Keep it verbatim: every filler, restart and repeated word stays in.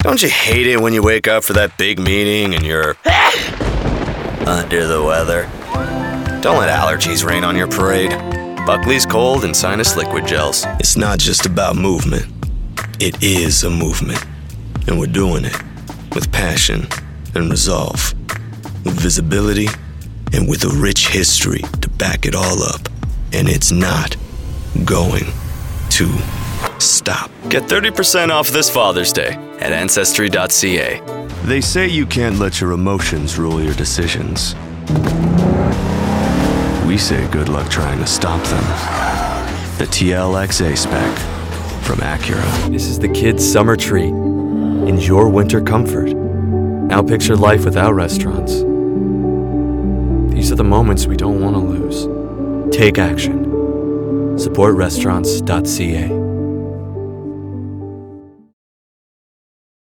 Don't you hate it when you wake up for that big meeting and you're under the weather? Don't let allergies rain on your parade. Buckley's Cold and Sinus Liquid Gels. It's not just about movement. It is a movement. And we're doing it with passion and resolve, with visibility and with a rich history to back it all up. And it's not going to stop. Get thirty percent off this Father's Day at Ancestry dot c a. They say you can't let your emotions rule your decisions. We say good luck trying to stop them. The T L X A-Spec from Acura. This is the kid's summer treat. Enjoy winter comfort. Now picture life without restaurants. These are the moments we don't want to lose. Take action. Support restaurants dot c a.